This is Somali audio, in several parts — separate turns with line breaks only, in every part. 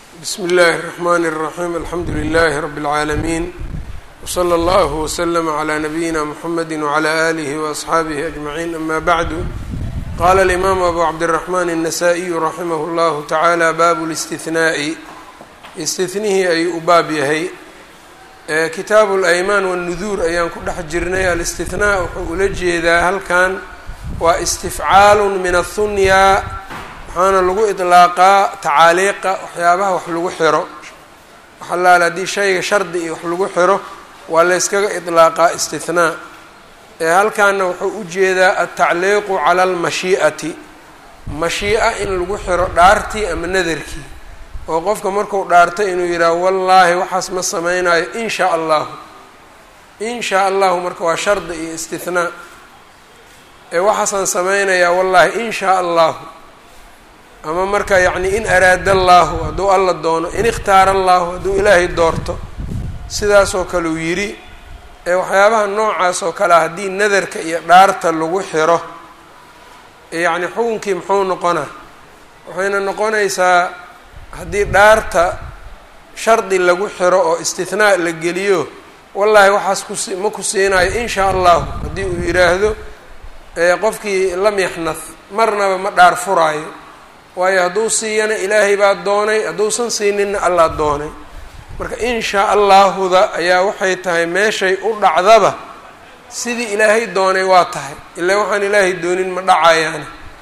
بسم الله الرحمن الرحيم الحمد لله رب العالمين وصلى الله وسلم على نبينا محمد وعلى آله وأصحابه أجمعين أما بعد قال الإمام أبو عبد الرحمن النسائي رحمه الله تعالى باب الاستثناء استثنيه أي أباب يهي كتاب الأيمان والنذور أيان كل حجرنا الاستثناء ولجي إذا هل كان واستفعال من الثنيا waxaana lagu idlaaqaa tacaaliiqa waxyaabaha wax lagu xiro waxalaal haddii shayga shardi iyo wax lagu xiro waa la yskaga idlaaqaa istithnaa halkaana wuxuu u jeedaa altacliiqu cala almashii'ati mashii'a in lagu xiro dhaartii ama nadarkii oo qofka marku dhaarto inuu yidhaaho wallaahi waxaas ma samaynayo in shaa allahu in shaa allahu marka waa shardi iyo istithnaa waxaasaan samaynayaa wallaahi in shaa allahu ama marka yacni in araada allaahu hadduu alla doono in ikhtaara allaahu hadduu ilaahay doorto sidaasoo kale uu yidhi waxyaabaha noocaas oo kale haddii nadarka iyo dhaarta lagu xiro yacni xukunkii muxuu noqonaa waxayna noqonaysaa haddii dhaarta shardi lagu xiro oo istithnaa la geliyo wallaahi waxaas ma ku siinayo in shaa allahu haddii uu yidhaahdo qofkii lam yaxnad marnaba ma dhaar furaayo waayo hadduu siiyana ilaahay baa doonay hadduusan siininna allaa doonay marka in shaa allaahuda ayaa waxay tahay meeshay u dhacdaba sidii ilaahay doonay waa tahay ilaa waxaan ilaahay doonin ma dhacayaani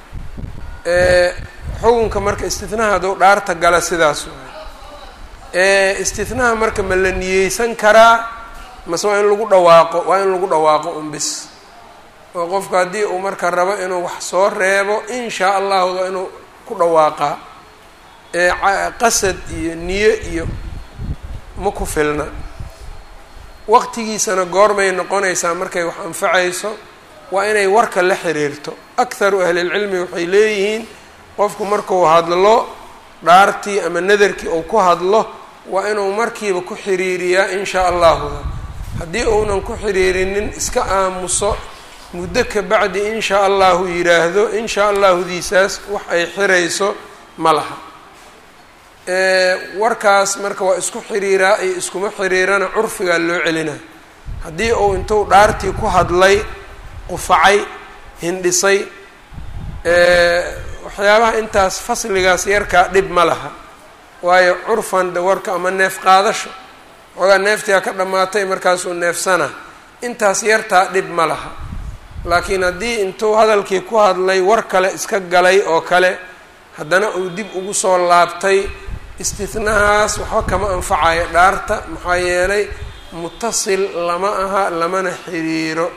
xukunka marka istithnaha hadduu dhaarta gala sidaas waay istithnaha marka ma la niyeysan karaa mase waa in lagu dhawaaqo waa in lagu dhawaaqo un bis oo qofku haddii uu marka rabo inuu wax soo reebo in shaa allaahuda inuu ku dhawaaqaa qasad iyo niyo iyo ma ku filna waqtigiisana goormay noqonaysaa markay wax anfacayso waa inay warka la xiriirto akharu ahlilcilmi waxay leeyihiin qofku markuu hadlo dhaartii ama nadarkii uu ku hadlo waa inuu markiiba ku xiriiriyaa in shaa allahu haddii uunan ku xiriirinin iska aamuso muddo ka bacdi in shaa allahu yidhaahdo in shaa allahudiisaas wax ay xirayso ma laha warkaas marka waa isku xiriiraa iyo iskuma xiriirana curfigaa loo celinaa haddii uu intuu dhaartii ku hadlay qufacay hindhisay waxyaabaha intaas fasligaas yarkaa dhib ma laha waayo curfan de warka ama neef qaadasho xoogaa neeftiaa ka dhammaatay markaasuu neefsana intaas yartaa dhib ma laha laakiin haddii intuu hadalkii ku hadlay war kale iska galay oo kale haddana uu dib ugu soo laabtay istithnahaas waxba kama anfacayo dhaarta maxaa yeelay mutasil lama aha lamana xiriiro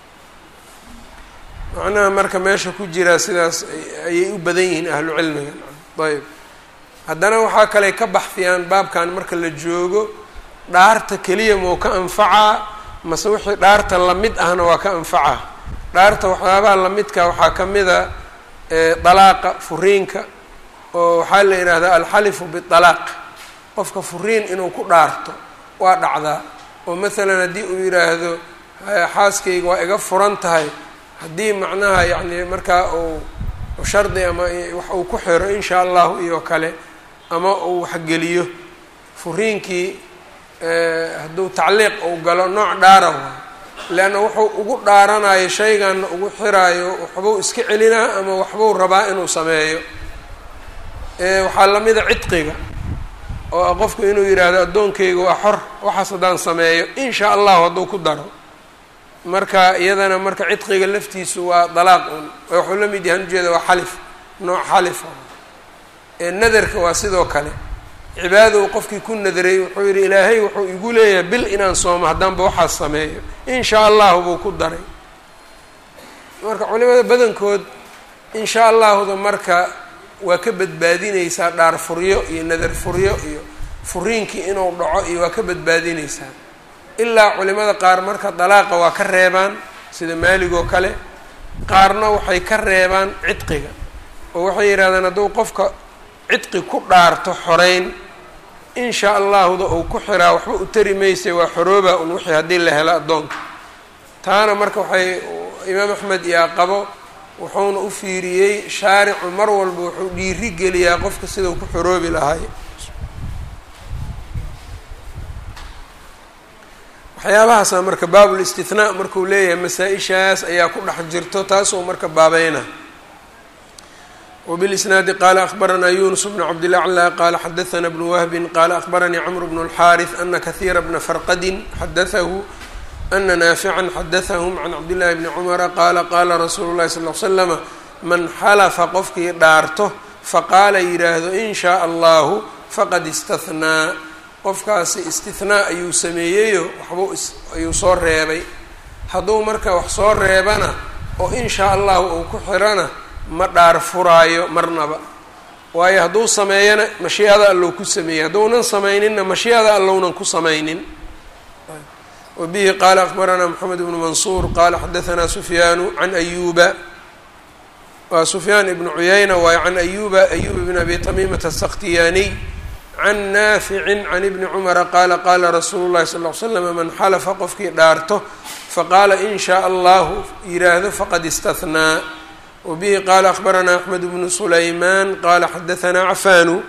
macnaha marka meesha ku jiraa sidaas ayay u badan yihiin ahlu cilmiga ayb haddana waxaa kale ka baxfiyaan baabkan marka la joogo dhaarta keliya mau ka anfacaa mase wixii dhaarta lamid ahna waa ka anfacaa dhaarta waxyaabaha lamidka waxaa ka mida dalaaqa furiinka oo waxaa la yidhaahdaa alxalifu bialaaq qofka furiin inuu ku dhaarto waa dhacdaa oo masalan haddii uu yidhaahdo xaaskayga waa iga furan tahay haddii macnaha yacni markaa uu shardi ama wax uu ku xiro in shaa allahu iyo kale ama uu waxgeliyo furiinkii hadduu tacliiq uu galo nooc dhaara waay leanna wuxuu ugu dhaaranayo shayganna ugu xiraayo waxbuu iska celinaa ama waxbuu rabaa inuu sameeyo waxaa lamida cidqiga oo qofku inuu yidhaahdo addoonkayga waa xor waxaas haddaan sameeyo in shaa allahu hadduu ku daro marka iyadana marka cidqiga laftiisu waa dalaaq un wuxuu la mid yahan ujeeda waa xalif nooc xalifa nadarka waa sidoo kale cibaado uu qofkii ku nadaray wuxuu yidhi ilaahay wuxuu igu leeyahay bil inaan soomo haddaanba waxaas sameeyo in shaa allahu buu ku daray marka culimada badankood in shaa allahuda marka waa ka badbaadinaysaa dhaar furyo iyo nadar furyo iyo furiinkii inuu dhaco iyo waa ka badbaadinaysaa ilaa culimada qaar marka dalaaqa waa ka reebaan sida maaligoo kale qaarna waxay ka reebaan cidqiga oo waxay yidhahdaan hadduu qofka cidqi ku dhaarto xoreyn in shaa allahuda uu ku xiraa waxba u tari maysay waa xorooba un wixii haddii la helo addoonka taana marka waxay imaam axmed iyaa qabo wuxuuna u fiiriyey shaaricu mar walba wuxuu dhiiri geliyaa qofka sidau ku xoroobi lahay waxyaabahaasa marka baabul istithnaa markuu leeyahay masaa-ishaas ayaa ku dhex jirto taasoo marka baabayna. وبالإسناaد qال أخبرnا يونس بن cبدالأعلى qال xdثnا بن وهب qال أخبرني cمرو بن الحارث أن كثير بن فرقد xdثه أن نافعا xdثهم عن cبدالله بن عمر qال رsuuل الlahi صلى اه عليه وسلم maن xلفa qofkii dhaarto faqاala yidhaahdo إن shاء الlahu faqad اsتثناa qofkaasi اsتiثناa ayuu sameeyeyo waxbuu ayuu soo reebay hadduu marka wax soo reebana oo in shاء الlahu uu ku xirana ma dhaar furaayo marnaba, waayo hadduu sameeyana mashiicada allow ku sameeyey hadduunan samayninna mashiicada allownan ku samaynin. wabihi qaala akbaranaa moxamed bnu mansuur qaala xadahanaa sufyaanu can ayuuba waa sufyaan ibnu cuyayna waayo can ayuuba bn abi tamiimata asakhtiyaaniy can naaficin can ibni cumara qaala qaala rasuulu llahi sal ll ly slam man xalafa qofkii dhaarto faqaala in shaء allahu yidhaahdo faqad istahnaa. وبه qال أخبرنا أحمد بن سليمان qال xdثnا عفان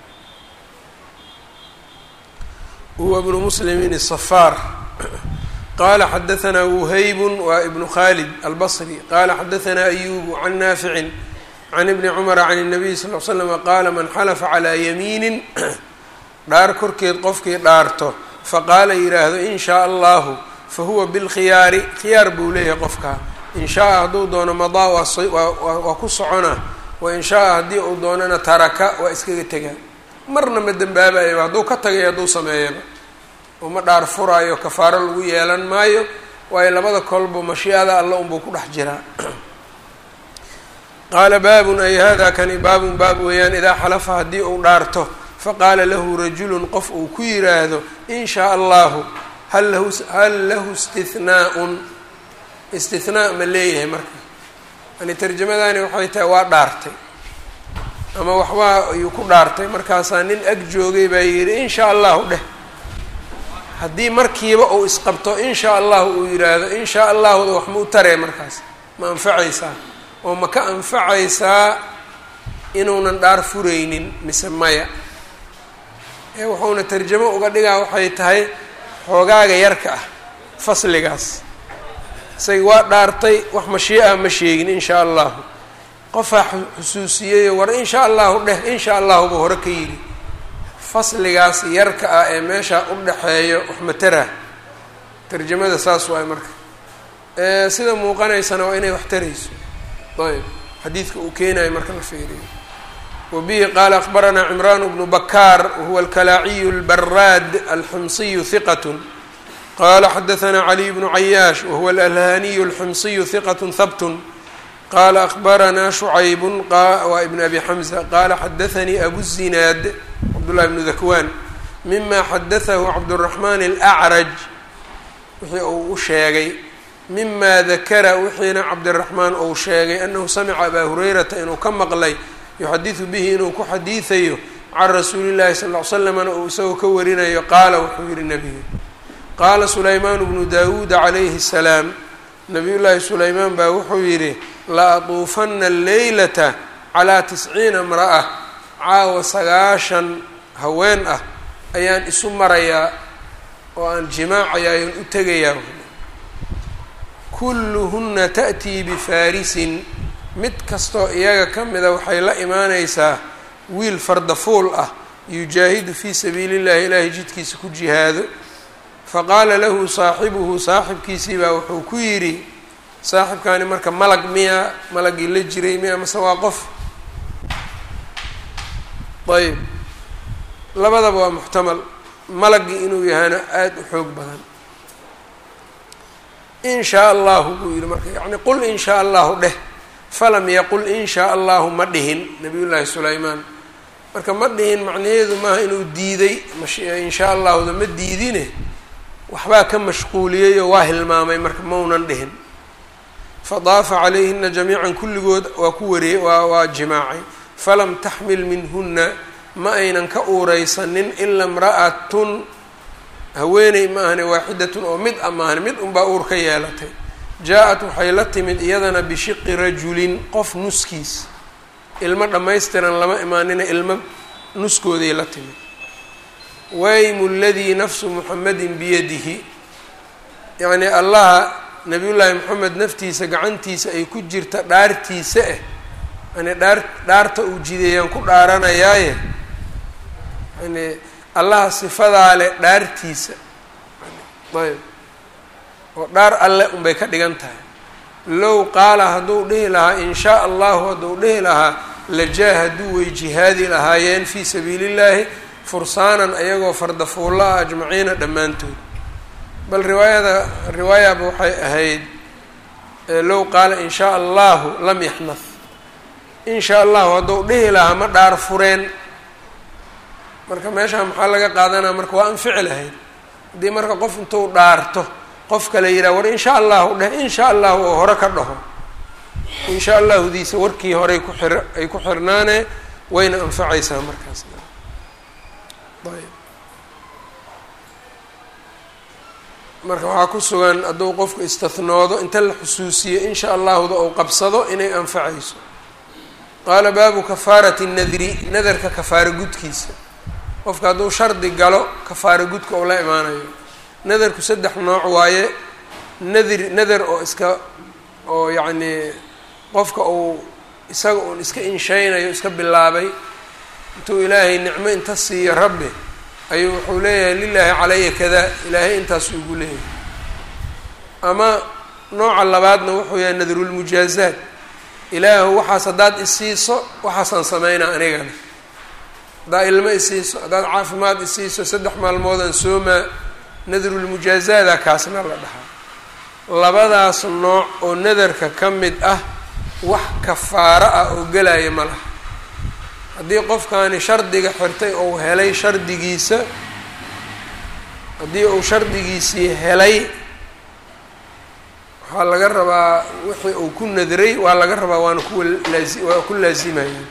هو بن مسلم الصفاr qال xdثnا وhيب وابن خالد البصري qال xdثnا أيوب عن نافع عن ابن عمر عن النبي صلى اه عليه وسلم qال من xلف على يميiن dhaar korkeed qofkii dhaarto faqاala yidhaahdo in shاء الlahu fahuwa bالkhiyaari khiyaar buu leeyahay qofka in shaaa hadduu doono madaa waa ku socona wain shaaa haddii uu doonana taraka waa iskaga tegaa marna ma dembaabayo hadduu ka tagayo hadduu sameeyaba uma dhaar furaayo kafaaro lagu yeelan maayo waayo labada kolba mashiicada alla unbuu ku dhex jiraa. qaala baabun ay hada kani baabun baab weeyaan idaa xalafa haddii uu dhaarto faqaala lahu rajulun qof uu ku yiraahdo in shaء allahu hal lahu istithnaaءun istithnaa ma leeyahay marka yani tarjamadani waxay tahay waa dhaartay ama waxbaa ayuu ku dhaartay markaasaa nin ag joogay baa yidhi in shaa allahu dheh haddii markiiba uu isqabto in shaa allahu uu yidhaahdo in shaa allahuda wax ma u taree markaas ma anfacaysaa oo ma ka anfacaysaa inuunan dhaar furaynin mise maya wuxuuna tarjamo uga dhigaa waxay tahay xoogaaga yarka ah fasligaas isaga waa dhaartay wax mashiica ma sheegin in shaa allahu qofaa xusuusiyeyo war in shaa allahu dheh in shaa allahu buu hore ka yidhi fasligaas yarka ah ee meesha u dhexeeyo wax matara tarjamada saas waay marka sida muuqanaysana waa inay wax tarayso ayb xadiidka uu keenayo marka la fiiriyo. wabihi qaala akbaranaa cimraan bnu bakaar wahuwa alkalaaciyu albaraad alxumsiyu hiqat qala xadaثna caliy bnu cayaash wahuwa alalhaniyu alxumsiyu hiqat habt qala akbarana shucayb wa ibn abi xamza qala xadaثanii abu zinaad cabdullahi bnu dakwan mima xadaثahu cabdالraxman alأcraj wixii uu u sheegay mima dakara wixiina cabdiraxmaan uu sheegay anahu samica abaa hurayrata inuu ka maqlay yuxadiثu bihi inuu ku xadiiثayo can rasuuli اllahi sal ll ly slamna uu isagoo ka warinayo qaala wuxuu yihi nebiga qaala sulaymaan bnu daawuuda calayhi الsalaam nabiy llaahi sulaymaan baa wuxuu yidhi la atuufana alleylata calaa 90 imra'a caawa 90 haween ah ayaan isu marayaa oo aan jimaacaya ayaan u tegayaa kulluhuna ta'tii bifaarisin mid kastoo iyaga ka mida waxay la imaanaysaa wiil fardafuul ah yujaahidu fii sabiili llahi ilaahay jidkiisa ku jihaado faqaala lahu saaxibuhu saaxibkiisii baa wuxuu ku yidhi saaxibkaani marka malag miya malagii la jiray miya mase waa qof ayb labadaba waa muxtamal malagii inuu yahana aada u xoog badan in shaa allahu buu yidhi marka yacni qul in shaa allahu dheh falam yaqul in shaa allahu ma dhihin nabiy llaahi sulaymaan marka ma dhihin macnaheedu maaha inuu diiday in shaa allahuda ma diidine waxbaa ka mashquuliyeyoo waa hilmaamay marka maunan dhihin fadaafa calayhina jamiican kulligood waa ku wariyey waa jimaacay falam taxmil minhuna ma aynan ka uureysanin ila imra'atun haweeney ma ahane waaxidatun oo mid amaahane mid unbaa uur ka yeelatay jaa-at waxay la timid iyadana bishiqi rajulin qof nuskiis ilmo dhammaystiran lama imaanina ilmo nuskooday la timid waymu ladii nafsu muxamedin biyadihi yacni allaha nabiyullaahi moxamed naftiisa gacantiisa ay ku jirta dhaartiisa yani dhaarta uu jideeyaan ku dhaaranayaaye yani allaha sifadaa leh dhaartiisa ayb oo dhaar alle unbay ka dhigan tahay. low qaala hadduu dhihi lahaa in shaa allahu hadduu dhihi lahaa lajaahaduu way jihaadi lahaayeen fii sabiili llaahi fursaanan ayagoo fardafuulla ah ajmaciina dhammaantood. bal riwaayaba waxay ahayd low qaala in shaa allahu lam yaxnaf, in shaa allahu hadduu dhihi lahaa ma dhaar fureen. marka meeshaan maxaa laga qaadanaa marka waa anfici lahayd haddii marka qof intuu dhaarto qof kale yidhaha war in shaa allahu dheh in shaa allahu oo hore ka dhaho in shaa allahudiisa warkii horey ay ku xirnaane wayna anfacaysaa markaas. ayb marka waxaa ku sugan hadduu qofku istihnoodo inta la xusuusiyo in shaa allahuda ou qabsado inay anfacayso. qaala baabu kafaarati nadri, nadarka kafaaro gudkiisa. qofka hadduu shardi galo kafaaro gudka ou la imaanayo. nadarku 3 nooc waaye. nadar oo yacnii qofka uu isaga uun iska inshaynayo iska bilaabay intuu ilaahay nicmo inta siiyo rabbi ayuu wuxuu leeyahay lilaahi calaya kada, ilaahay intaasuu igu leeyahay. ama nooca labaadna wuxuu yahay nadrulmujaazaat, ilaahu waxaas haddaad isiiso waxaasaan sameynaa anigana, haddaad ilmo isiiso haddaad caafimaad isiiso 3 maalmoodaan soomaa, nadrulmujaazaada kaasna la dhahaa. labadaas nooc oo nadarka ka mid ah wax kafaaro ah oo gelaya ma laha. haddii qofkaani shardiga xirtay ou helay shardigiisa, haddii uu shardigiisii helay waxaa laga rabaa wixii uu ku nadray waa laga rabaa waana waa ku laazimayaan.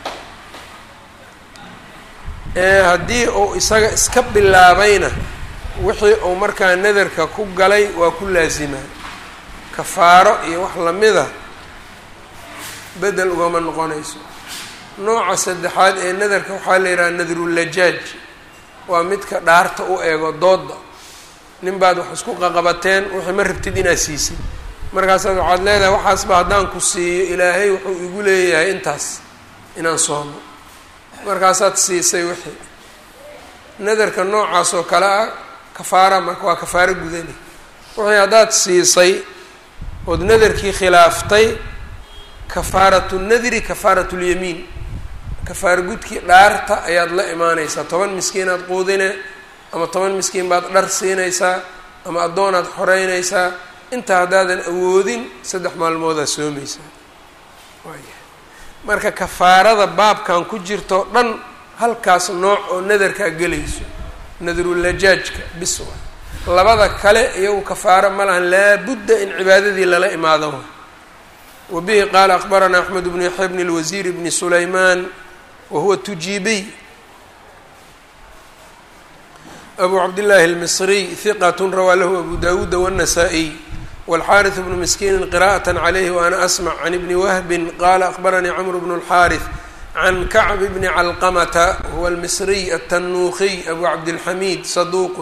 haddii uu isaga iska bilaabayna wixii uu markaa nadarka ku galay waa ku laazimaa. kafaaro iyo wax lamida bedel ugama noqonayso. nooca saddexaad ee nadarka waxaa la yidhaha nadrulajaaj, waa midka dhaarta u eego dooda. nin baad wax isku qaqabateen wixii ma rabtid inaad siisid, markaasaad waxaad leedahay waxaasba haddaan ku siiyo ilaahay wuxuu igu leeyahay intaas inaan soomo, markaasaad siisay wixii. nadarka noocaas oo kale ah kafaara marka waa kafaaro gudani. wixii haddaad siisay ood nadarkii khilaaftay, kafaaratu nadri kafaaratu lyamiin, kafaaro gudkii dhaarta ayaad la imaanaysaa. 10 miskiinaad quudine ama 10 miskiin baad dhar siinaysaa ama addoonaad xoreynaysaa. intaa haddaadan awoodin 3 maalmoodaad soomaysaa. marka kafaarada baabkan ku jirto dhan halkaas nooc oo nadarkaa gelayso, nadrulajaajka bis waa. labada kale iyagu kafaaro ma lahan, laabudda in cibaadadii lala imaado. wabihi qaala akbaranaa axmed bnu yaxya bni lwasiir bni sulaymaan wahuwa tujiibiy abu cabdillaahi almisriy hiqat rawaa lahu abu dawuuda wالnasaa-iy wاlxaariث bnu miskiini qira'aة calayhi waana asmc can ibni wahbin qaala akbaranii camr bnu اlxaariث can kacb bni calqamata huwa almisriy atanuukiy abu cabdilxamiid saduuq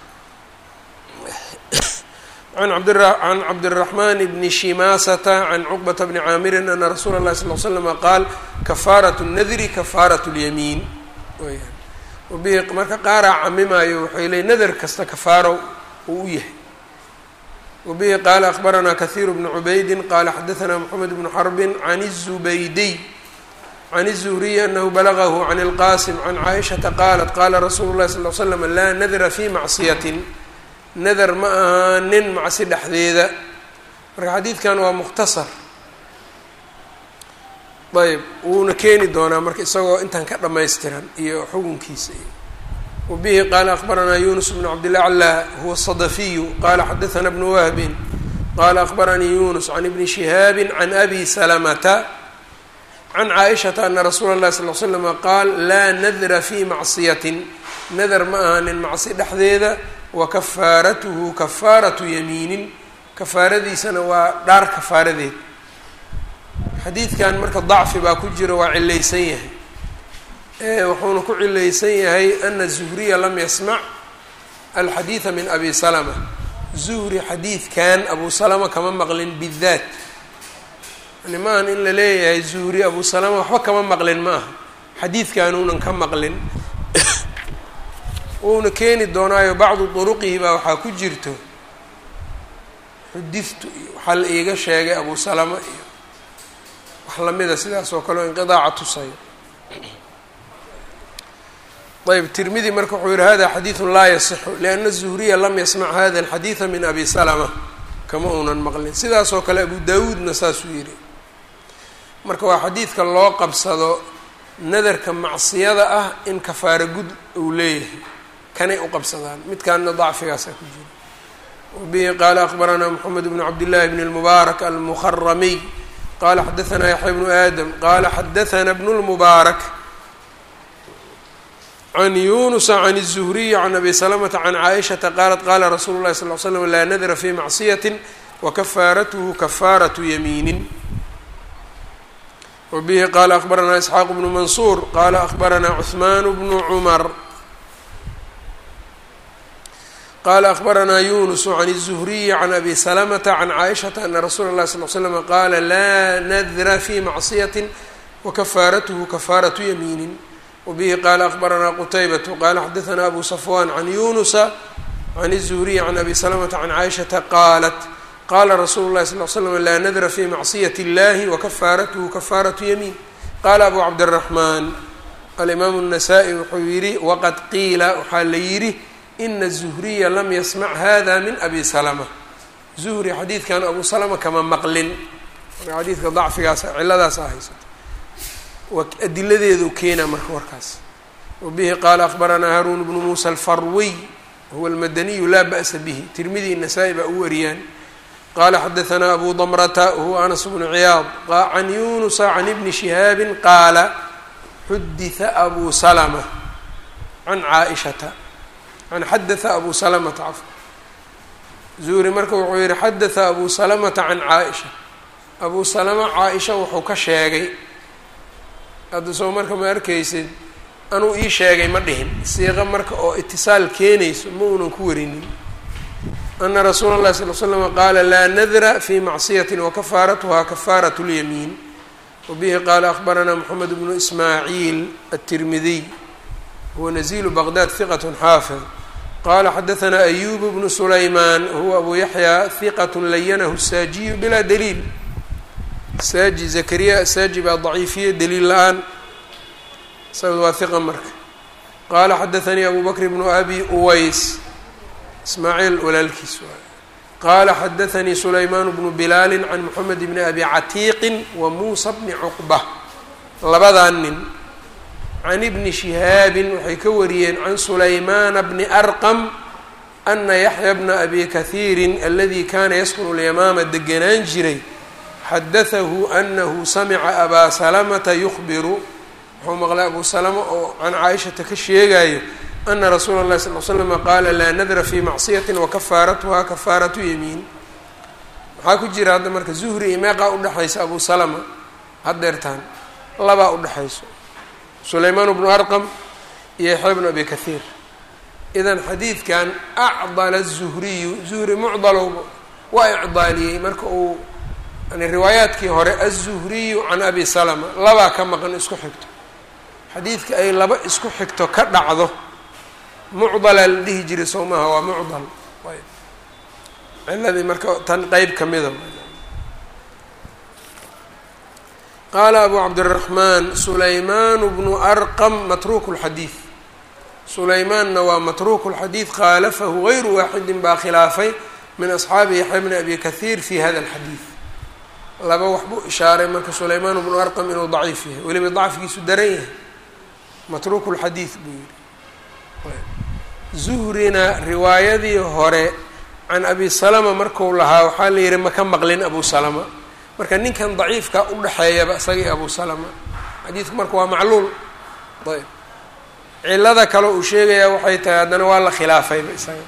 can cabdالرaحman bni shimaasata can cuqbata bni caamirin ana rasuula اlahi sal ll slama qaal kafaaraة الnadri kafaaraة اlyamiin. wabihi marka qaaraa camimaayo waxay leey nadar kasta kafaaro uu u yahay. wabihi qaala akbaranaa kahiir bnu cubaydi qaala xadaثna mxamed bnu xarbi can الزubaydiy can الzuhriy anahu balagahu can اlqasim can caaishaةa qaalat qaala rasuulu اlahi sal ll slam laa nadra fi macصiyaةi, nadar ma aha nin macsi dhexdeeda. marka xadiidkan waa mukhtasar, ayb wuuna keeni doonaa marka isagoo intan ka dhammaystiran iyo xukunkiisa. wabihi qaala akbaranaa yunus bnu cabdilaclaa huwa الصadafiyu qaala xadaثna bnu wahbin qaala akbaranii yunus can ibni shihaabi can abi salamata can caaishata ana rasuula اlahi sal l slama qaal laa nadra fi macصiyaةi, nadar ma aha nin macsi dhexdeeda. wakafaaratuhu kafaaratu yamiinin, kafaaradiisana waa dhaar kafaaradeed. xadiidkan marka dacfi baa ku jira, waa cilaysan yahay. wuxuuna ku cilaysan yahay ana zuhriya lam yasmac alxadiida min abi salama. zuhri xadiidkan abu salama kama maqlin bidaat, yani maahan in la leeyahay zuhri abu salama waxba kama maqlin ma aha, xadiidkanuunan ka maqlin uuna keeni doonaayo bacdu duruqihi baa waxaa ku jirto xudiftu iyo waxaa la iiga sheegay abu salama iyo wax lamida sidaas oo kale o inqidaaca tusayo. ayb tirmidi marka wuxuu yihi hada xadiiثu laa yasixu liأna الzuhriya lam yasmac hada الxadiiثa min abi salama, kama uunan maqlin. sidaas oo kale abu dawuudna saasuu yihi. marka waa xadiidka loo qabsado nadarka macsiyada ah in kafaara gud uu leeyahay, kanay u qabsadaan, midkaana dacfigaasaa ku jira. wabihi qaala akbaranaa mxamed bn cabdillahi bn اlmubaarak almuharamiy qala xadaثna yaxya bnu aadam qala xadaثna bn اlmubaarak can yunusa can الzuhriyi can abi salamata can caaishata qaalat qala rasuulu اlahi sal ly slam laa nadra fi macsiyati wakafaaratuhu kafaaratu yamiinin. wabihi qaala akbaranaa isxaaq bnu mansuur qala akbaranaa cuثmaan bnu cumar qala akbaranaa yunusu can الzuhriyi can abi salamata can caaishata ana rasuula اlahi sal l slm qaala laa nadra fi macsiyati wakafaaratuhu kafaaratu yamiinin. wabihi qaala akbaranaa qutaybatu qala xadaثna abu safwan can yunusa can الzuhriyi can abi salamata can caaishata qaalat qala rasuulu اlahi sal l slam laa nadra fi macsiyat اllahi wakafaaratuhu kafaaratu yamiin. qala abu cabdالraxmaan alimaamu الnasaa-i wuxuu yihi waqad qiila waxaa la yidhi ina الzuhriya lam yasmac hada min abi salama, zuhri xadiidkan abu salama kama maqlin. marka xadiidka dacfigaas ciladaasa haysato adiladeedu keena marka warkaas. wabihi qaala akbaranaa haruun bnu muusa alfarwiy huwa almadaniyu laa ba'sa bihi, tirmidi nasaa-i baa u wariyaan. qala xadaثna abu damrata wahuwa anas bnu ciyaad can yunusa can ibni shihaabi qaala xudita abu salama can caaishata an xadaثa abu salamata cafwa zuhri marka wuxuu yihi xadaثa abu salamata can caaisha, abu salama caaisha wuxuu ka sheegay. hadda soo marka ma arkaysid anuu ii sheegay ma dhihin, siiqa marka oo itisaal keenayso ma uunan ku warinin. ana rasuula اllahi sal l slm qaala laa nadra fi macsiyati wakafaaratuha kafaaraة اlyamiin. wabihi qaala akbaranaa mxamed bnu ismaaciil aلtirmidiy huwa nazilu baqdad hiqat xaafid qala xadaثna ayub bnu sulaymaan huwa abu yaxya hiqat layanahu الsaajiyu bilaa daliil. saaji zakariya asaaji baa daciifiye daliil la-aan, isaga waa hiqa marka. qaala xadaثanii abu bakr bnu abi uways ismaaciil walaalkiis waay. qaala xadaثanii sulaymaan bnu bilaali can moxamed bni abi catiiqin wa muusa bni cuqba, labadaa nin can ibni shihaabin waxay ka wariyeen can sulaymaana bni arqam ana yaxya bna abi kahiirin aladii kaana yaskunu اlyamaama deganaan jiray xadaثahu anahu samica abaa salamata yukhbiru, wuxuu maqlay abu salama oo can caaishata ka sheegayo ana rasuula اlahi sal l slm qaala laa nadra fi macsiyati wakafaaratuha kafaaratu yamiin. waxaa ku jira hadda marka zuhri iyo meeqaa udhexaysa abu salama hadeertaan labaa udhexayso, sulaymaan bnu arqam iyo yaxya bnu abi kahiir. idan xadiidkan acdala الzuhriyu, zuhri mucdalowba waa icdaaliyey marka uu yani riwaayaadkii hore aلzuhriyu can abi salama labaa ka maqan isku xigto, xadiidka ay laba isku xigto ka dhacdo mucdalaa la dhihi jiray soo maaha, waa mucdal. ayb ciladii marka tan qeyb kamida. qaala abu cabdالraxmaan sulaymaan bnu arqam matruuk اlxadiid, sulaymaanna waa matruuk اlxadiid khaalafahu gayru waaxidin baa khilaafay min asxaabi yaxya bni abi kahiir fi hada اlxadiid. laba wax buu ishaaray marka sulaymaan bnu arqam inuu daciif yahay, weliba dacfigiisu daran yahay, matruuk اlxadiid buu yihi. zuhrina riwaayadii hore can abi salama marku lahaa waxaa la yihi maka maqlin abu salama, marka ninkan daciifka udhexeeyaba isagii abu salama xadiidku marka waa macluul. ayb cilada kale uu sheegayaa waxay tahay haddana waa la khilaafayba isaga.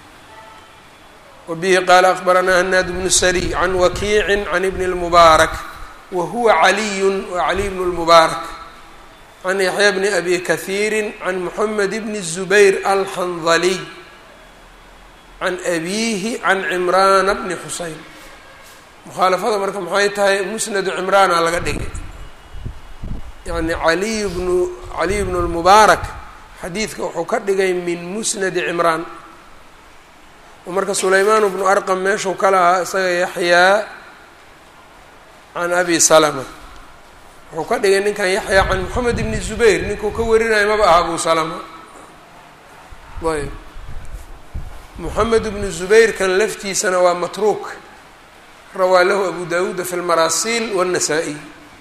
wabihi qaala akbaranaa hanaad bnu sariy can wakiicin can ibni اlmubaarak wa huwa caliyun wa caliy bnu اlmubaarak can yaxya bni abi kahiiri can moxamed bni الzubayr alxandaliy can abiihi can cimraana bni xuseyn. mukhaalafada marka maxay tahay? musnadu cimraana laga dhigay, yacni caliy bnu lmubaarak xadiidka wuxuu ka dhigay min musnadi cimraan. oo marka sulaymaan bnu arqam meeshuu ka lahaa isaga yaxyaa can abi salama, wuxuu ka dhigay ninkan yaxyaa can moxamed ibni zubayr, ninkuu ka warinayo maba aha abu salama. ayb moxamed ibnu zubayr kan laftiisana waa matruuk, rawaa lahu abu dawuuda fi lmaraasiil wالnasaa-iy.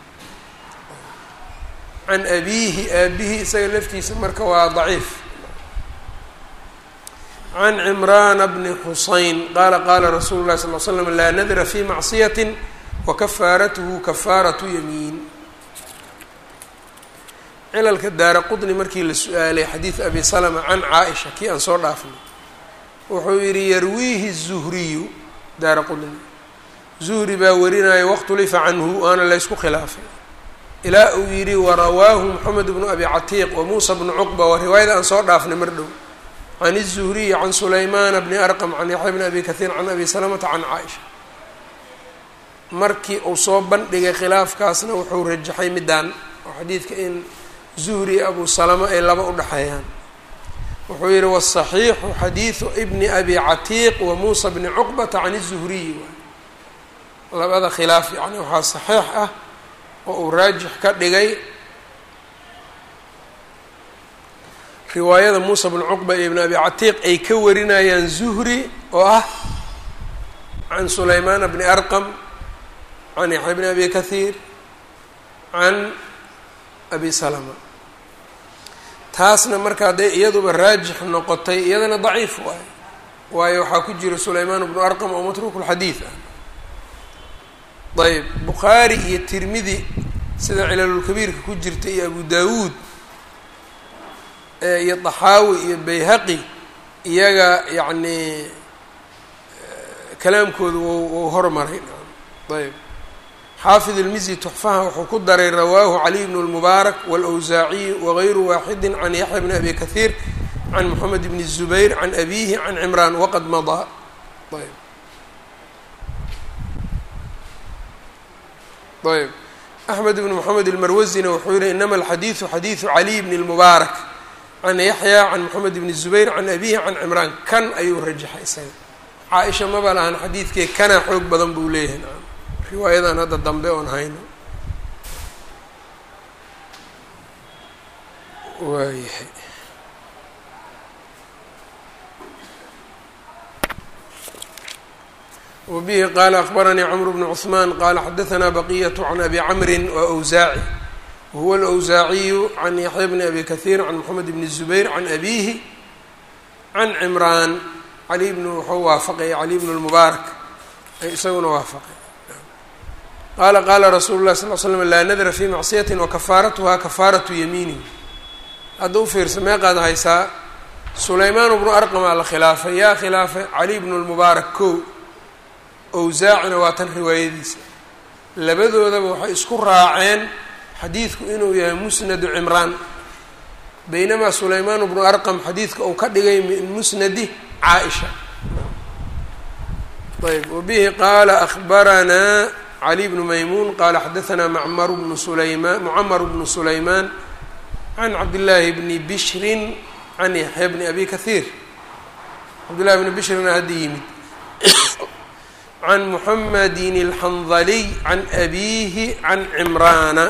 can abiihi aabihi isaga laftiisa marka waa daciif. can cimraana bni xuseyn qaala qaala rasuulu llahi sal l slam laa nadra fi macsiyati wakafaaratuhu kafaaratu yamiin. cilalka daara qudni markii la su-aalay xadiid abi salama can caaisha kii aan soo dhaafnay, wuxuu yihi yarwiihi zuhriyu, daara qudni zuhri baa warinaya wakhtulifa canhu waana laysku khilaafay, ilaa uu yihi warawaahu moxamed bnu abi catiiq wa muusa bnu cuqba, waa riwaayada aan soo dhaafnay mar dhow, can الzuhriyi can sulaymaana bni arqam can yaxya bni abi kahiir can abi salamata can caaisha. markii uu soo bandhigay khilaafkaasna wuxuu rajaxay midaan oo xadiidka in zuhri abu salama ay laba u dhexeeyaan. wuxuu yihi wالصaxiixu xadiiثu bni abi catiiq wa muusa bni cuqbata can الzuhriyi. labada khilaaf yani waxaa saxiix ah oo uu raajix ka dhigay riwaayada muusa bn cuqba iyo ibn abi catiiq ay ka warinayaan zuhri oo ah can sulaymaana bni arqam can yaxya bni abi kahiir can abi salama. taasna marka hadday iyaduba raajix noqotay iyadana daciif waayo waxaa ku jira sulaymaan bnu arqam oo matruuku lxadiid ah. ayb bukhaari iyo tirmidi sida cilalulkabiirka ku jirta iyo abu dawuud iyo طaxaawi iyo bayhaqi iyaga yacni kalaamkooda wou hormaray. ayb xaafid ilmizi tuxfaha wuxuu ku daray rawaahu caliy bnu lmubaarak wاlawsaaciy wagayru waaxidi can yaxya bni abi kahiir can moxamed bni zubayr can abiihi can cimraan waqad madaa. ayb ayb axmed bn moxamed ilmarwasina wuxuu yihi inama alxadiidu xadiidu caliy bni lmubaarak can yaxya can moxamed bni zubayr can abihi can cimraan. kan ayuu rajaxay isaga. caa-isha maba lahan xadiidkee kana xoog badan buu leeyahay riwaayadan hadda dambe oon hayno. waayahay wabihi qaala akbaranii cmr bn cثmaan qaala xadaثna baqiyة can abi camri waawsaaci wahuwa alawsaaciyu can yaxya bni abi kahiir can moxamed bni zubayr can abihi can cimraan. cali bnu wuxuu waafaqay cali bnu lmubaarak ay isaguna waafaqay. qaala qaala rasuulu lahi sal l slam laa nadra fi macsiyati wakafaaratuha kafaaratu yamiinihi. hadda u fiirsa meeqaad haysaa sulaymaan bnu arqamaa la khilaafay, yaa khilaafay cali bnu lmubaarak kow, awsaacina waa tan riwaayadiisa. labadoodaba waxay isku raaceen xadiidku inuu yahay musnadu cimraan, baynamaa sulaymaan bnu arqam xadiidka uu ka dhigay min musnadi caaisha. ayb wabihi qaala akbaranaa cali bnu maymuun qaala xadaثna mucamar bnu sulaymaan can cabdillaahi bni bishrin can yaxya bni abi kahiir. cabdillahi bni bishrina hadda yimid can muxamedin اlxandaliy can abiihi can cimraana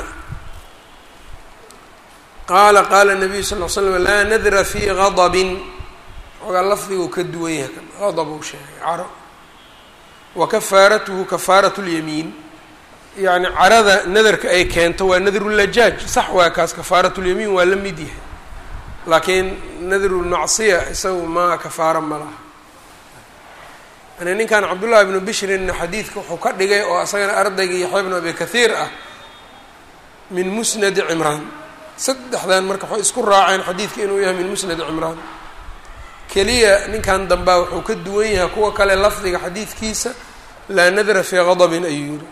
qaala qaala nabiyu sal l slam laa nadra fi gadbin. xoogaa lafdiguu ka duwan yahay kan gadab uu sheegay caro. wa kafaaratuhu kafaaratu lyamiin, yacni carada nadarka ay keento waa nadrulajaaj, sax waa kaas kafaaratulyamiin waa la mid yahay, laakiin nadrulmacsiya isagu ma kafaaro ma laha. yani ninkan cabdullahi bnu bishrinna xadiidka wuxuu ka dhigay oo isagana ardaygii yaxya bnu abi kahiir ah min musnadi cimraan. saddexdan marka waxay isku raaceen xadiidka inuu yahay min musnadi cimraan. keliya ninkan dambaa wuxuu ka duwan yahay kuwa kale lafdiga xadiidkiisa laa nadra fii gadbin ayuu yihi.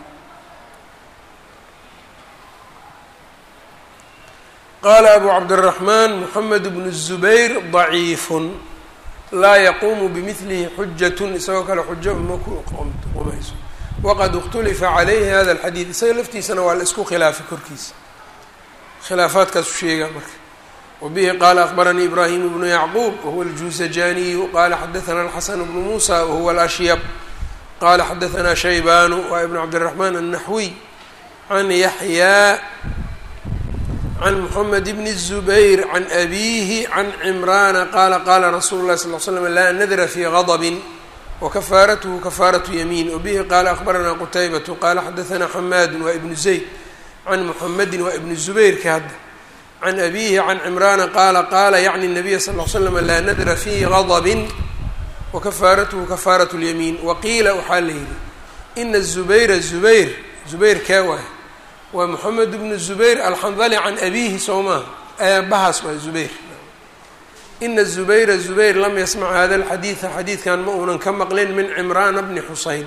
qaala abu cabdiraxmaan moxamed bnu zubayr daciifun. laa yaquumu bimilihi xujatun isagoo kale xujo ma ku qumayso. waqad اkhtulifa calayhi hada alxadiid, isaga laftiisana waa la isku khilaafay korkiisa, khilaafaadkaasu sheegaa marka. wabihi qaala akbaranii ibrahim bnu yacquub wahuwa aljuusajaniyu qaala xadaثana alxasan bnu muusa wahuwa alashyab qaala xadaثana shaybanu waa ibn cabdالraxman الnaxwiy can yaxyaa can mxamed bn الزubayr can abihi can cimrana qaala qaala rasuulu اlahi sal ll slam laa nadra fi gadbin wakafaaratuhu kafaaratu yamiin. wabihi qaala akbaranaa qutaybatu qaala xadaثana xamaadu waa ibnu zayd can muxamedi waa ibnu zubayrka hadda can abihi can cimrana qaala qaala yacni الnabiya sal ll slam laa nadra fi gadbin wakafaaratuhu kafaaratu اlyamiin. waqiila waxaa la yihi ina الzubayra zubayr kaa waay waa moxamed bnu zubayr alxandali can abihi soo maaha aabahaas waa zubayr. ina zubayra zubayr lam yasmac hada alxadiida xadiidkan ma uunan ka maqlin min cimraana bni xuseyn.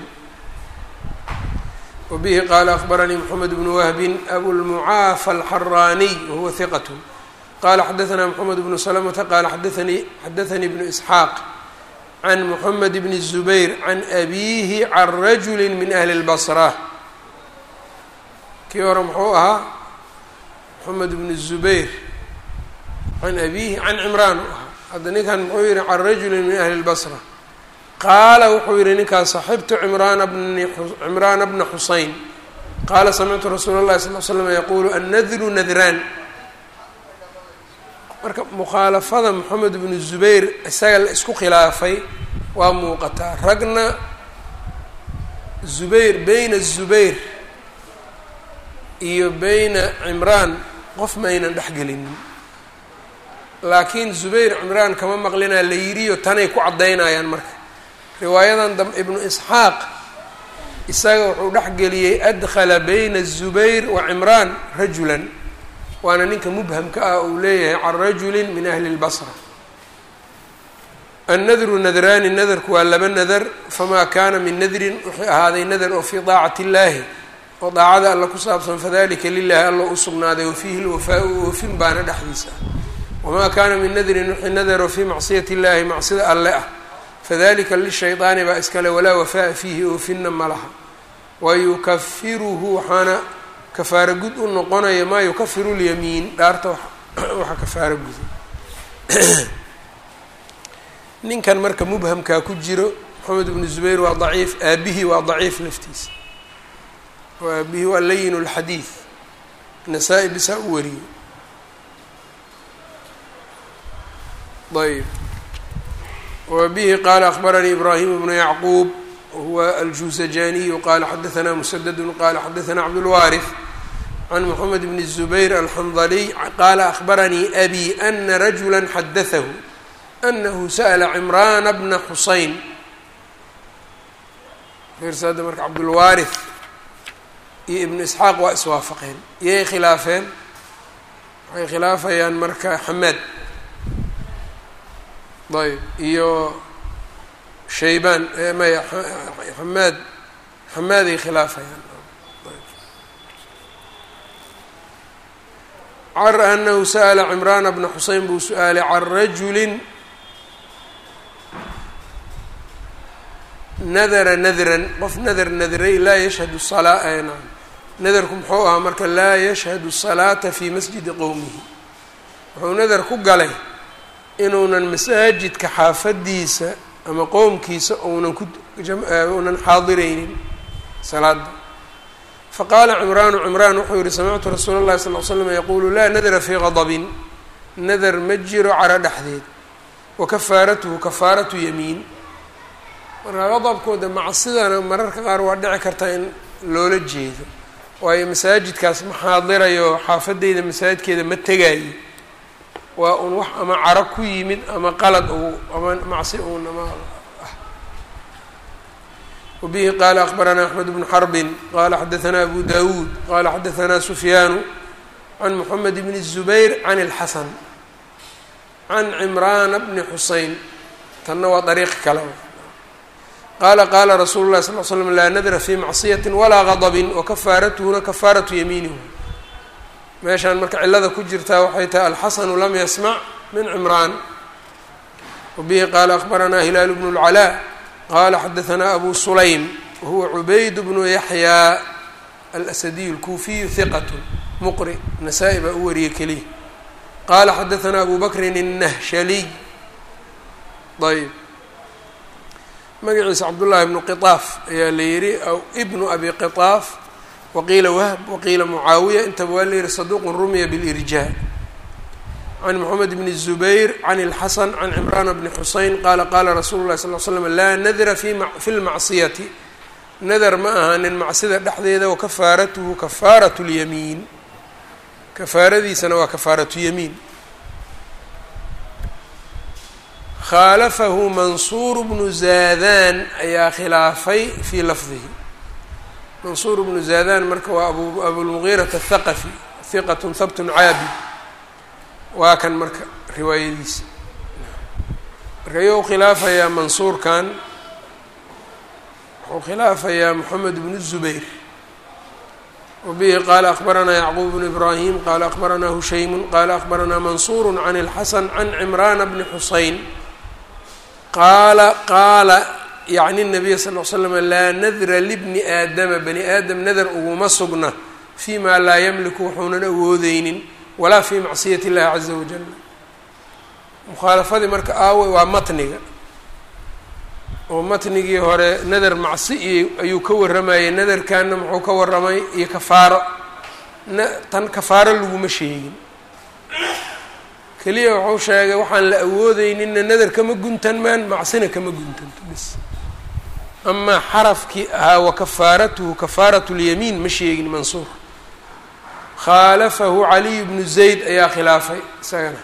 wabihi qaala akbaranii moxamed bnu wahbin abulmucaafa alxaraaniy wahuwa hiqat qaala xadaثana moxamed bnu salamata qaala xadaثanii bnu isxaaq can moxamed bni zubayr can abihi can rajuli min ahli اlbasra. kii hore muxuu ahaa moxamed bnu zubayr can abihi can cimraan u ahaa, hadda ninkan muxuu yihi can rajuli min ahli اlbasra. qaala wuxuu yihi ninkaas saxibtu cimraana bna xuseyn qaala samictu rasuula اllahi sal l slam yaquulu annadru nadraan. marka mukhaalafada moxamed bnu zubayr isaga la isku khilaafay waa muuqataa. ragna zubayr beyna zubayr iyo beyna cimraan qof maynan dhexgelinin, laakiin zubayr cimraan kama maqlinaa la yiriyo tanay ku caddaynayaan. marka riwaayadan dambe ibnu isxaaq isaga wuxuu dhexgeliyey adkhala bayna zubayr wa cimraan rajulan, waana ninka mubhamka ah uu leeyahay can rajulin min ahli اlbasra. annadru nadraani, nadarku waa laba nadar, famaa kaana min nadrin wuxuu ahaaday nadar oo fii daacati اllaahi oo daacada alla ku saabsan fadalika lilahi alla u sugnaaday wafiihi lwafaau oofin baana dhexdiisa ah. wamaa kaana min nadrin wixii nadaro fii macsiyati اllahi macsida alle ah fadalika lishayطaani baa iskale walaa wafaa'a fiihi oofinna ma laha. wayukafiruhu waxaana kafaaro gud u noqonaya maa yukafiru lyamiin, dhaarta waxa kafaaro guda. ninkan marka mubhamkaa ku jiro moxamed bnu zubayr waa daciif, aabihii waa daciif laftiisa, aabihii waa layin اlxadiid, nasaa-i bisaa u wariyey. ayb wabihi qaala akbaranii ibrahim bnu yacquub wahuwa aljuusajaniyu qaala xadaثana musadadu qaala xadaثana cabdulwaariث can moxamed bni zubayr alxandaliy qaala akbaranii abi ana rajula xadaثahu anahu sa'la cimraana bna xuseyn. fiirsaada marka cabdulwaariث iyo ibnu isxaaq waa iswaafaqeen, iyay khilaafeen, waxay khilaafayaan marka xamaad ayb iyo shaybaan maya xamaaday khilaafayaan. anahu sa'la cimraana bna xuseyn buu su-aalay can rajulin nadara nadran, qof nadray laa yashhadu salaa nadarku muxuu ahaa marka laa yashhadu salaata fii masjidi qowmihi, wuxuu nadar ku galay inuunan masaajidka xaafadiisa ama qowmkiisa uunan xaadireynin salaada. faqaala cimraan wuxuu yihi samictu rasuula اllahi sal l slam yaquulu laa nadra fii gadbin, nadar ma jiro caro dhexdeed, wakafaaratuhu kafaaratu yamiin. marka qadabkooda macsidana mararka qaar waa dhici karta in loola jeedo, waayo masaajidkaas ma xaadirayo, xaafadeyda masaajidkeeda ma tegaayo, waa un wax ama caro ku yimid ama qalad ama macsi un ama ah. wabihi qaala akbaranaa axmed bnu xarbin qaala xadaثanaa abu dawuud qaala xadaثanaa sufyaanu can moxamed bni الzubayr can اlxasan can cimraana bni xuseyn, tanna waa dariiq kale. qaala qaala rasuulu اlahi sal l slam laa nadra fii macsiyati walaa gadbin wakafaaratuhuna kafaaratu yamiinihi. meeshaan marka cilada ku jirtaa waxay tahay alxasanu lam yasmac min cimraan wabihi qaala akhbaranaa hilaal bnu اlcalaa qaala xadaanaa abu sulaym wahuwa cubayd bnu yaxyaa alasadiy اlkuufiyu hiqat muqri nasaa-i baa u wariyey keliya qaala xadaanaa abu bakrin الnahshaliy ayb magaciisa cabdullaahi bnu qiطaaf ayaa la yihi aw bnu abi qiطaaf waqiila wahb waqiila mucaawiya intaba waa la yihi saduuqun rumiya bilirjaa can moxamed bni الzubayr can اlxasan can cimraana bni xuseyn qaala qaala rasuulu lahi sal l slam laa nadra fi lmacsiyati nadar ma ahaanin macsida dhexdeeda wakafaaratuhu kafaaratu اlyamiin kafaaradiisana waa kafaaratu yamiin khaalafahu mansuur bnu zaadan ayaa khilaafay fii lafdihi mansuur bnu zaadan marka waa abulmugiirata athaqafi hiqatun habtun caabid waa kan marka riwaayadiisa marka iyou khilaafayaa mansuurkan wuxuu khilaafayaa moxamed bnu zubayr wabihi qaala akhbaranaa yacquub bnu ibraahim qaala akhbaranaa hushaymu qaala akhbaranaa mansuur can اlxasan can cimraana bni xuseyn qaala yacni nabiya sal l slam laa nadra libni aadama bani aadam nadar uguma sugna fii maa laa yamliku wuxuunan awoodeynin walaa fii macsiyati اllahi caza wajal mukhaalafadii marka aawey waa matniga oo matnigii hore nadar macsi iyo ayuu ka warramayay nadarkanna muxuu ka warramay iyo kafaaro tan kafaaro laguma sheegin keliya wuxuu sheegay waxaan la awoodeyninna nadar kama guntanmaan macsina kama guntanto bis amaa xarafkii ahaa wakafaaratuhu kafaaratu اlyamiin ma sheegin mansuur khaalafahu caliy bnu zayd ayaa khilaafay isagana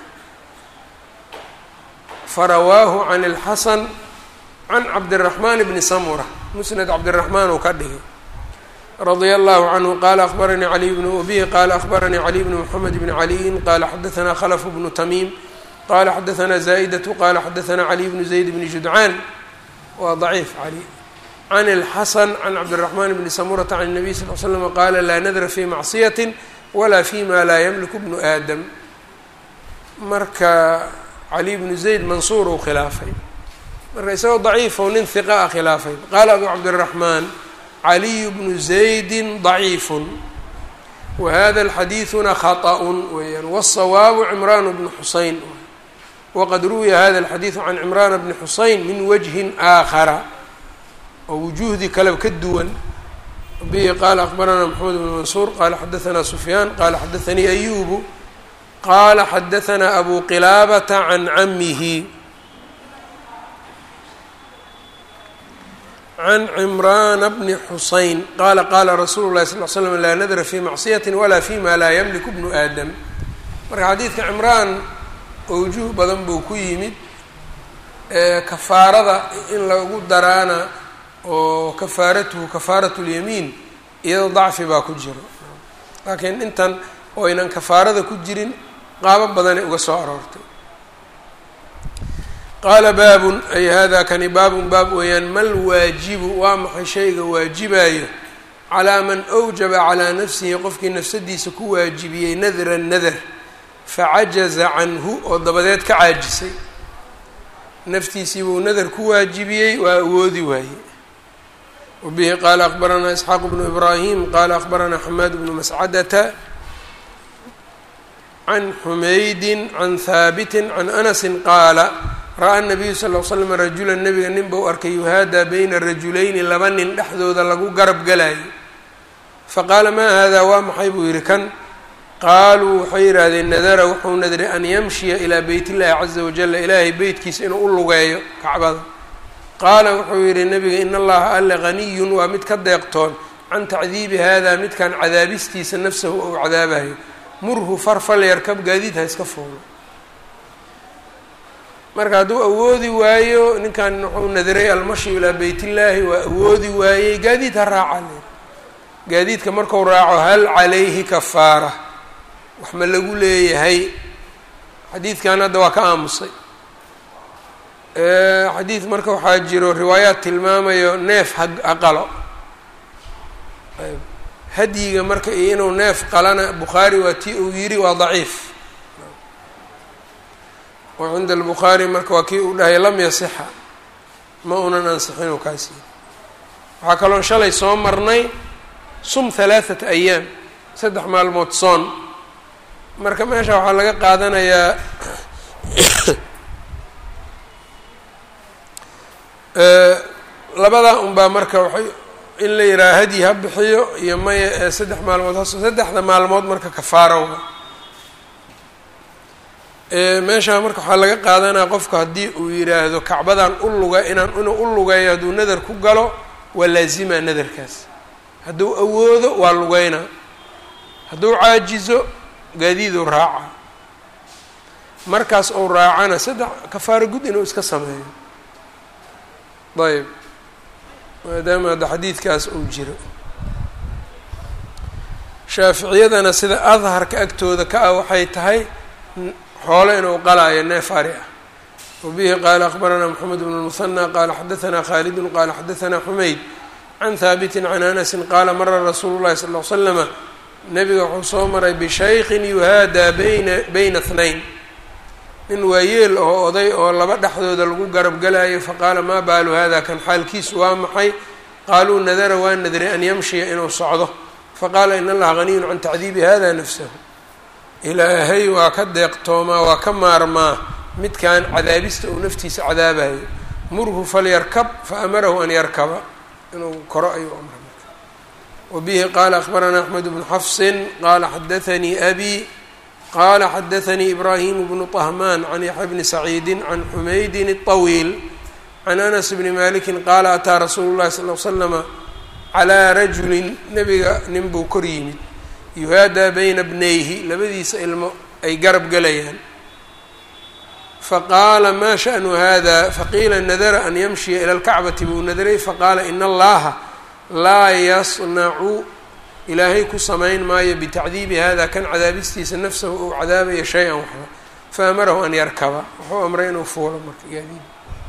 farawaahu can اlxasan can cabdالraxmaan bni samura musnad cabdiraxmaan uu ka dhigay radia allahu canhu qaala akhbaranii caliy bnu ubihi qaala akhbaranii caliy bnu moxamed bni caliyin qaala xadaanaa khalfu bnu tamiim qaala xadaanaa zaa'idatu qaala xadaanaa caliy bnu zayd bni judcaan waa daciif cali can اlxasan can cabdالraxmaan bni samurata can الnabiy sal l slm qaala laa nadra fii macsiyati walaa fi ma laa yamliku bnu aadam marka caliy bnu zayd mansuur uu khilaafay marka isagoo daciifo nin hiqa a khilaafay qaala abu cabdالraxmaan caliy bnu zaydi ضaciifu wahada alxadiiduna khaطأun weeyaan wالصawaabu cimraan bnu xuseyn waqad ruwiya hada alxadiidu can cimraana bni xuseyn min wajhin aakhara oo wujuhdii kaleba ka duwan bihi qaala akhbaranaa maxamed bn mansuur qaala xadaanaa sufyaan qaala xadaanii ayubu qaala xadaanaa abu qilaabata can camihi can cimraana bni xuseyn qaala qaala rasuulu llahi sal l slam laa nadra fii macsiyati walaa fi ma laa yamliku bnu aadam marka xadiidka cimraan owjuh badan buu ku yimid kafaarada in lagu daraana oo kafaaratuhu kafaaratu lyamiin iyadoo dacfi baa ku jiro laakiin intan oo aynan kafaarada ku jirin qaabo badanay uga soo aroortay qaala baabun ay hada kani baabun baab weeyaan mal waajibu waa maxay shayga waajibayo calaa man awjaba calaa nafsihi qofkii nafsadiisa ku waajibiyey nadran nadar facajaza canhu oo dabadeed ka caajisay naftiisii buu nadar ku waajibiyey waa awoodi waayey wabihi qaala akhbaranaa isxaaq bnu ibraahim qaala akhbaranaa xamaad bnu mascadata can xumaydin can haabitin can anasin qaala ra-a nabiyu sal l slam rajulan nabiga nin bau arkay yuhaadaa bayna rajulayni laba nin dhexdooda lagu garab galayo faqaala maa haadaa waa maxay buu yidhi kan qaaluu waxay yidhaahdeen nadara wuxuu nadray an yamshiya ilaa beyt illahi caza wajala ilaahay beytkiisa inuu u lugeeyo kacbada qaala wuxuu yidhi nabiga in allaha alle haniyun waa mid ka deeqtoon can tacdiibi haadaa midkan cadaabistiisa nafsahu ou cadaabayo murhu farfal yarkab gaadiid ha iska fuulo marka hadduu awoodi waayo ninkan wuxuu nadiray almashi ilaa beyt illaahi waa awoodi waayey gaadiid ha raaca le gaadiidka marku raaco hal calayhi kafaara wax ma lagu leeyahay xadiidkan hadda waa ka aamusay xadiid marka waxaa jiro riwaayaad tilmaamayo neef ha qalo hadyiga marka iyo inuu neef qalana bukhaari waa tii uu yidhi waa daciif oo cinda albukhaari marka waa kii uu dhahay lam yasixa ma unan ansixin oo kaasi waxaa kaloo shalay soo marnay sum 3 ayaam 3 maalmood soon marka meesha waxaa laga qaadanayaa labadaa unbaa marka waxay in la yidhaha hadyi ha bixiyo iyo maya 3 maalmood haso 3da maalmood marka kafaaro meeshaa marka waxaa laga qaadanaya qofka haddii uu yidhaahdo kacbadan inuu u lugeeyo hadduu nadar ku galo waa laazima nadarkaas hadduu awoodo waa lugeynaa hadduu caajizo gaadiiduu raaca markaas ou raacana 3 kafaaro gud inuu iska sameeyo ayb maadaama hadda xadiidkaas uu jiro shaaficiyadana sida adharka agtooda ka ah waxay tahay xoolo inuu qalaayo neef ari ah wabihi qaala akhbaranaa moxamed bn lmuhanى qaala xadaanaa khaalidun qaala xadaanaa xumayd can haabitin can anasin qaala mara rasuulu llahi sal l slama nabiga wuxuu soo maray bishaykin yuhaadaa bayna اثnayn nin waayeel oo oday oo laba dhexdooda lagu garab galayo faqaala maa baalu hada kan xaalkiisu waa maxay qaaluu nadara waa nadray an yamshiya inuu socdo faqaala in allaha haniyun can tacdiibi hada nafsahu ilaahay waa ka deeqtoomaa waa ka maarmaa midkan cadaabista uu naftiisa cadaabayo murhu falyarkab faamarahu an yarkaba inuu koro ayuu amray wabihi qaala akhbaranaa axmed bnu xafsin qaala xadaanii abi qala xadaanii ibrahim bnu طahman can yaxya bni saciidi can xumaydin الطawiil can anas bni maliki qaala ataa rasuulu llahi sal l slama calaa rajulin nabiga nin buu kor yimid yuhaadaa bayna bnayhi labadiisa ilmo ay garab galayaan faqaala maa shأnu hada faqiila nadara an yamshiya ilى اlkacbati buu nadray faqaala in allaha laa yasnacu ilaahay ku samayn maayo bitacdiibi hada kan cadaabistiisa nafsahu ou cadaabaya shay-an waxba faamarahu an yarkaba wuxuu amray inuu fuulo marka gaadiid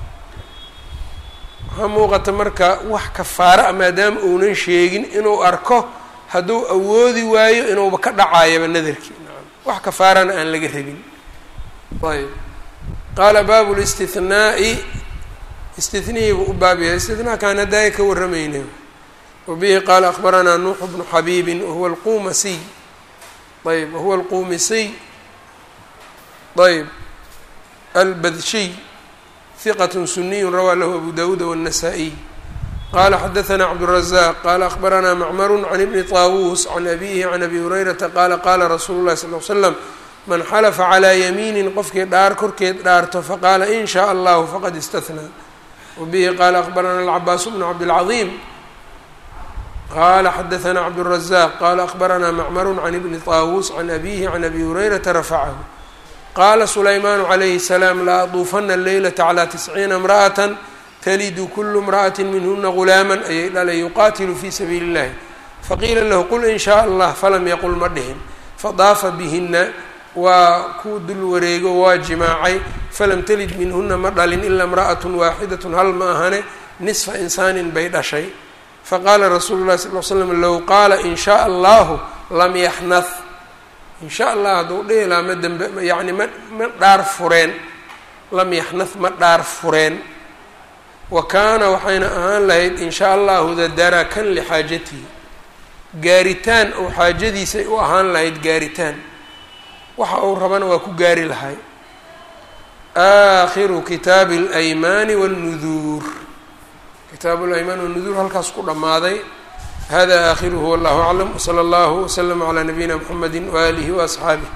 waxaa muuqata marka wax kafaara a maadaama uunan sheegin inuu arko hadduu awoodi waayo inuuba ka dhacaayaba nadarkii wax kafaarana aan laga rabin ayb qaala baabu listihnaai istihnihiibu u baab yahay istihnakan haddaaya ka warramayna wbihi qaala akhbaranaa nuux bnu xabiibi wahuwa alqumasiy ayb wahuwa alqumisiy ayb albadshiy hiqat suniyu rawaa lahu abu dawuud wالnasaa-iy qala xadaanaa cabdالrazaq qala akhbaranaa macmaru can ibni طaawuus can abihi can abi hurayrata qaala qaala rasuulu llahi sal l slam man xalafa calaa yamiinin qofkii dhaar korkeed dhaarto faqaala in shaء allahu faqad istahnaa wabihi qaala akhbaranaa alcabaas bnu cabdilcaظiim qala xadaanaa cabdالrazaq qala akhbaranaa macmaru can ibni طaawuus can abihi can abi hurayrata rafacahu qaala sulaymaanu calayhi الsalaam la aduufana leylata calىa 90 imra'ata talidu kulu imra'ati minhuna gulaama ayay dhalay yuqaatilu fi sabiili اllahi faqiila lahu qul in shaء allah falam yaqul ma dhihin fadaafa bihina waa kuu dul wareego waa jimaacay falam talid minhuna ma dhalin ila imra'at waaxidaة hal ma ahane nisfa insaanin bay dhashay faqaala rasuulu llahi sal l slam low qaala in shaء allahu lam yaxnah in sha allah hadduu dhihi lahaa ma dembe yani ma dhaar fureen lam yaxnah ma dhaar fureen wa kaana waxayna ahaan lahayd in sha allahu darakan lixaajatihi gaaritaan oo xaajadiisay u ahaan lahayd gaaritaan waxa uu rabana waa ku gaari lahay aakhiru kitaabi اlaymaani wاlnuduur kitaabu اlaymaan wاlnuduur halkaas ku dhammaaday hada aakhiruhu wallahu aclam wslى اllahu wslm عlى nabiyina mxamedi waalihi waasxaabih